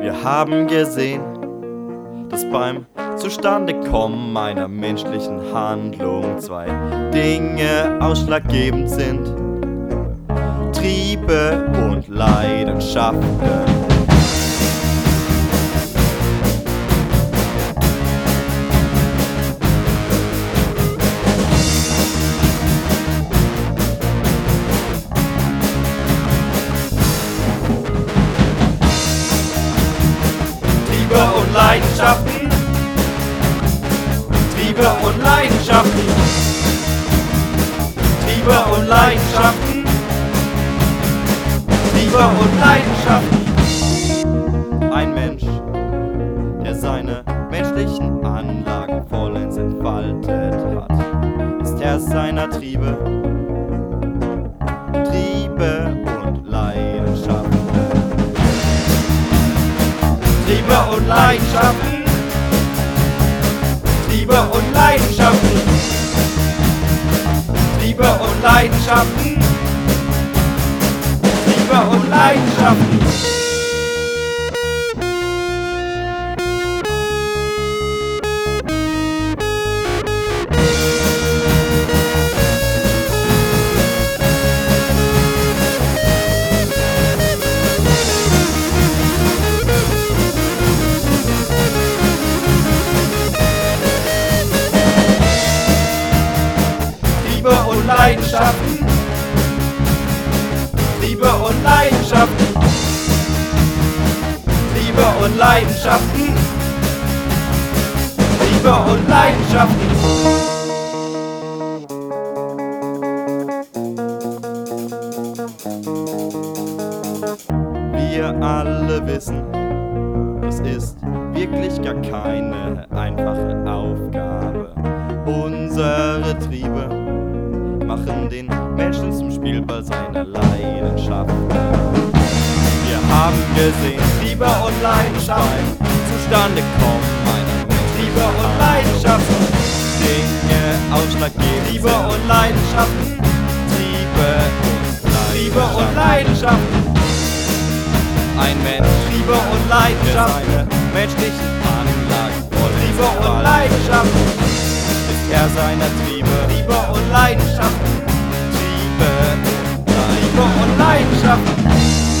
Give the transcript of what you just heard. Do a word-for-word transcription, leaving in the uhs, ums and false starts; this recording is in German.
Wir haben gesehen, dass beim Zustandekommen einer menschlichen Handlung zwei Dinge ausschlaggebend sind: Triebe und Leidenschaften. Triebe und Leidenschaften, Triebe und Leidenschaften, Triebe und Leidenschaften, Triebe und Leidenschaften. Ein Mensch, der seine menschlichen Anlagen vollends entfaltet hat, ist Herr seiner Triebe, Triebe und Leidenschaften. Triebe und Leidenschaften, Triebe und Leidenschaften, Triebe und Leidenschaften, Triebe und Leidenschaften. Triebe und Leidenschaften, Triebe und Leidenschaften, Triebe und Leidenschaften, Triebe und Leidenschaften. Wir alle wissen, es ist wirklich gar keine einfache Aufgabe. Unsere Triebe machen den Menschen zum Spielball seiner Leidenschaften. Wir haben gesehen, Triebe und Leidenschaften zustande kommen meiner Menschen. Triebe und Leidenschaften, Dinge ausschlaggebend. Triebe und Leidenschaften, Triebe und Triebe und Leidenschaften. Ein Mensch, Triebe und Leidenschaften, der seine menschlichen Anlagen voll Triebe und Leidenschaften, ist Herr seiner Triebe, Triebe und Leidenschaften, Triebe und Leidenschaften.